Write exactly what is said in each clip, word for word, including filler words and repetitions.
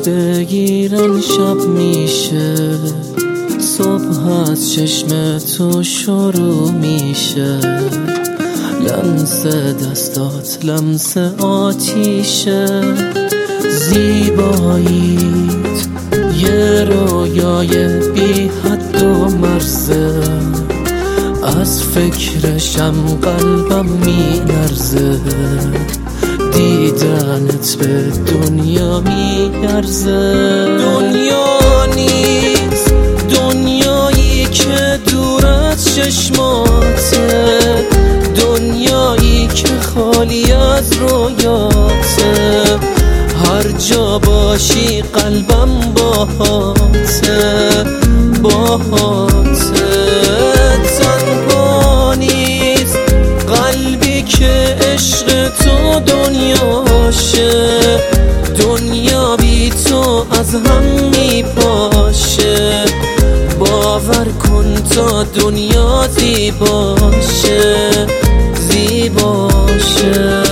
بگیرن شب میشه، صبح از چشم تو شروع میشه. لمس دستات لمس آتیشه، زیباییت یه رویای بی حد و مرزه. از فکرشم قلبم میلرزه، دیدنت به دنیا میارزه. دنیا نیست دنیایی که دور از چشماته، دنیایی که خالی از رویاته. هر جا باشی قلبم باهاته، باهاته. تنها نیست قلبی که عشق تو دنیاشه، دنیا بی تو از هم میپاشه. باور کن تا دنیا زیباشه، زیباشه.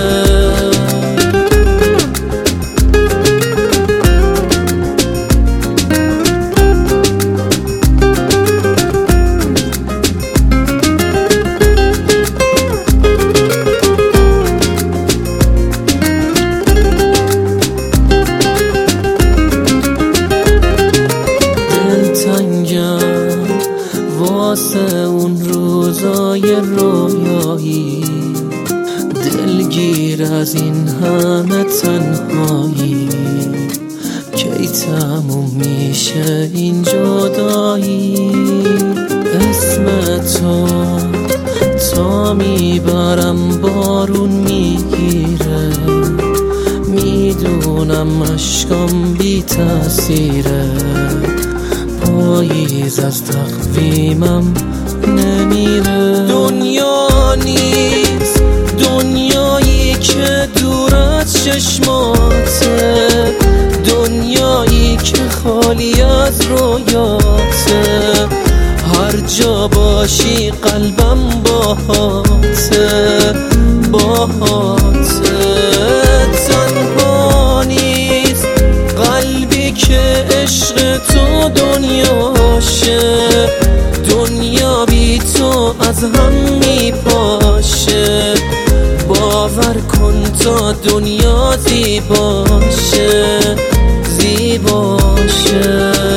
واسه اون روزای رویایی، دلگیر از این همه تنهایی. کی تموم میشه این جدایی؟ اسم تو تا میبرم بارون میگیره، میدونم اشکام بی تأثیره. پاییز از تقویمم نمیره. دنیا نیست دنیایی که دور از چشماته، دنیایی که خالی از رویاته. هر جا باشی قلبم باهاته، باهاته. تنها نیست قلبی که عشق تو دنیاشه، دنیا بی تو از هم میپاشه. باور کن تا دنیا زیباشه، زیباشه.